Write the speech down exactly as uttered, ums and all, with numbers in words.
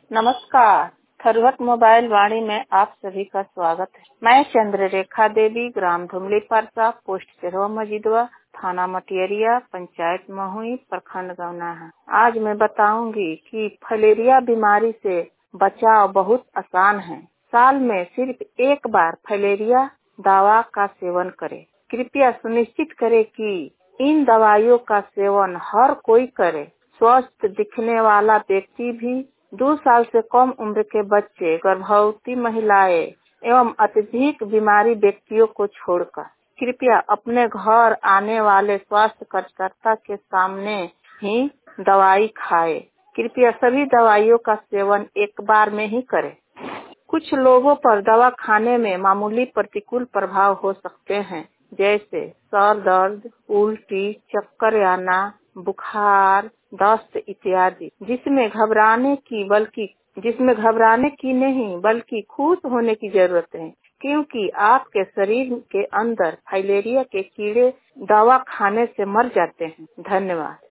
नमस्कार। थरुहट मोबाइल वाणी में आप सभी का स्वागत है। मैं चंद्ररेखा देवी, ग्राम धुमली परसा, पोस्ट चरवा मजिदवा, थाना मटियरिया, पंचायत महुई, प्रखंड गौना है। आज मैं बताऊंगी कि फलेरिया बीमारी से बचाव बहुत आसान है। साल में सिर्फ एक बार फलेरिया दवा का सेवन करें। कृपया सुनिश्चित करें कि इन दवाइयों का सेवन हर कोई करे। स्वस्थ दिखने वाला व्यक्ति भी, दो साल से कम उम्र के बच्चे, गर्भवती महिलाएं एवं अत्यधिक बीमारी व्यक्तियों को छोड़कर कृपया अपने घर आने वाले स्वास्थ्य कार्यकर्ता के सामने ही दवाई खाएं। कृपया सभी दवाइयों का सेवन एक बार में ही करें। कुछ लोगों पर दवा खाने में मामूली प्रतिकूल प्रभाव हो सकते हैं, जैसे सर दर्द, उल्टी, चक्कर आना, बुखार, दस्त इत्यादि, जिसमें घबराने की बल्कि जिसमें घबराने की नहीं बल्कि खुश होने की जरूरत है, क्योंकि आपके शरीर के अंदर फाइलेरिया के कीड़े दवा खाने से मर जाते हैं। धन्यवाद।